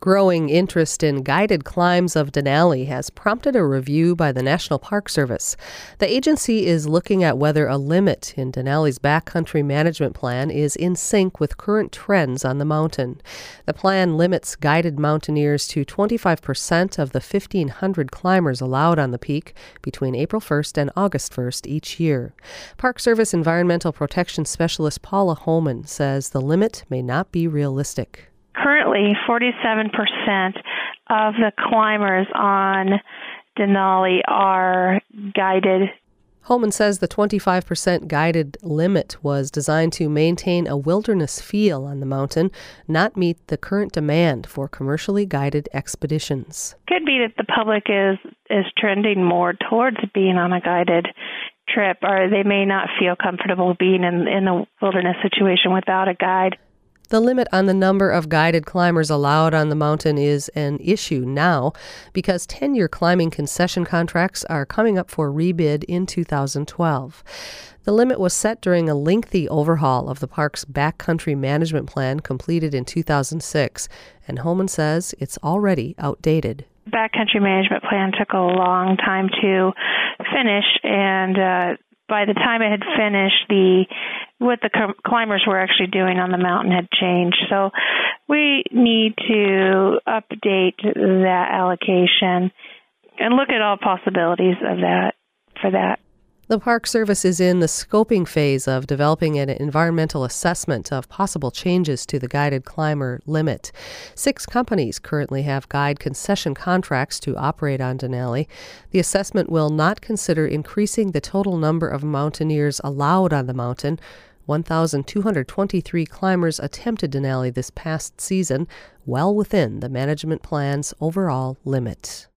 Growing interest in guided climbs of Denali has prompted a review by the National Park Service. The agency is looking at whether a limit in Denali's backcountry management plan is in sync with current trends on the mountain. The plan limits guided mountaineers to 25% of the 1,500 climbers allowed on the peak between April 1st and August 1st each year. Park Service Environmental Protection Specialist Paula Holman says the limit may not be realistic. Currently, 47% of the climbers on Denali are guided. Holman says the 25% guided limit was designed to maintain a wilderness feel on the mountain, not meet the current demand for commercially guided expeditions. Could be that the public is trending more towards being on a guided trip, or they may not feel comfortable being in a wilderness situation without a guide. The limit on the number of guided climbers allowed on the mountain is an issue now because 10-year climbing concession contracts are coming up for rebid in 2012. The limit was set during a lengthy overhaul of the park's backcountry management plan completed in 2006, and Holman says it's already outdated. Backcountry management plan took a long time to finish, and by the time it had finished, what the climbers were actually doing on the mountain had changed. So we need to update that allocation and look at all possibilities of that for that. The Park Service is in the scoping phase of developing an environmental assessment of possible changes to the guided climber limit. 6 companies currently have guide concession contracts to operate on Denali. The assessment will not consider increasing the total number of mountaineers allowed on the mountain. 1,223 climbers attempted Denali this past season, well within the management plan's overall limit.